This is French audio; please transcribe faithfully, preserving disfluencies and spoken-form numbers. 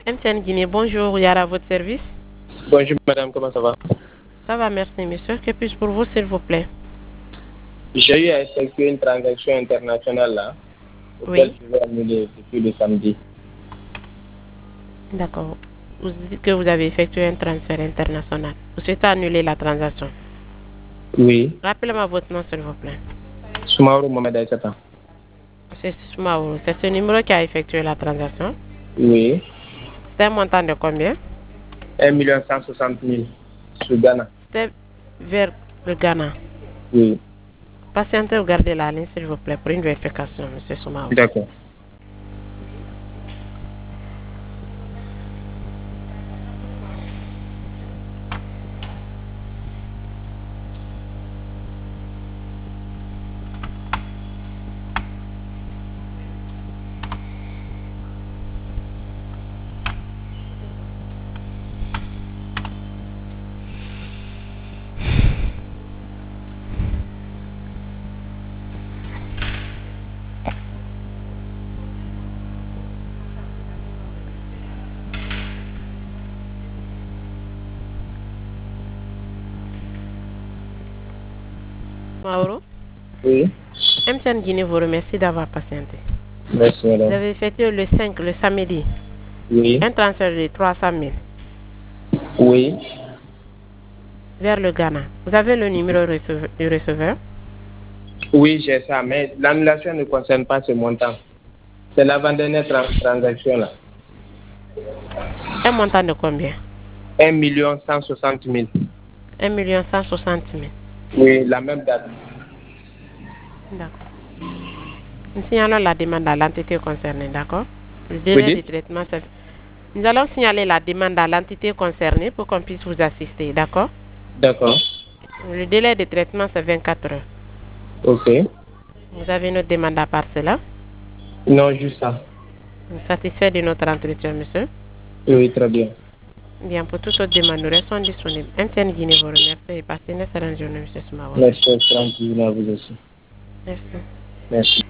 M T N Guinée, bonjour, Yara, à votre service. Bonjour madame, comment ça va? Ça va, merci monsieur. Que puis-je pour vous, s'il vous plaît? J'ai eu à effectuer une transaction internationale là, auquel Oui, je vais annuler depuis le samedi. d'accord. Vous dites que vous avez effectué un transfert international. Vous souhaitez annuler la transaction. Oui, Rappelez-moi votre nom, s'il vous plaît. Soumaoro Mohamed Aïssata. Monsieur Soumaoro, c'est ce numéro qui a effectué la transaction. Oui, C'est un montant de combien? un million cent soixante mille sur Ghana. C'est vers le Ghana. Oui, Patientez ou gardez la ligne, s'il vous plaît, pour une vérification, monsieur Soumaoro. d'accord. Mauro, Oui, M T N Guinée vous remercie d'avoir patienté. merci Vous madame. avez effectué le cinq, le samedi, Oui, un transfert de trois cent mille oui, vers le Ghana. Vous avez le numéro receve- du receveur? oui, j'ai ça, mais l'annulation ne concerne pas ce montant. C'est l'avant-dernière tran- transaction là. Un montant de combien? Un million cent soixante mille. Un million cent soixante mille. Oui, la même date. D'accord. Nous signalons la demande à l'entité concernée, d'accord? Le Vous délai de dites? traitement, c'est... Nous allons signaler la demande à l'entité concernée pour qu'on puisse vous assister, d'accord? D'accord. Le délai de traitement, c'est vingt-quatre heures. Ok. Vous avez une autre demande à part cela? Non, juste ça. Vous êtes satisfait de notre entretien, monsieur? Oui, très bien. Bien, pour toute autre demande, nous restons disponibles. M T N Guinée vous remercie et passez une excellente journée, monsieur Soumaoro. Merci, excellente journée à vous aussi. Merci. Merci.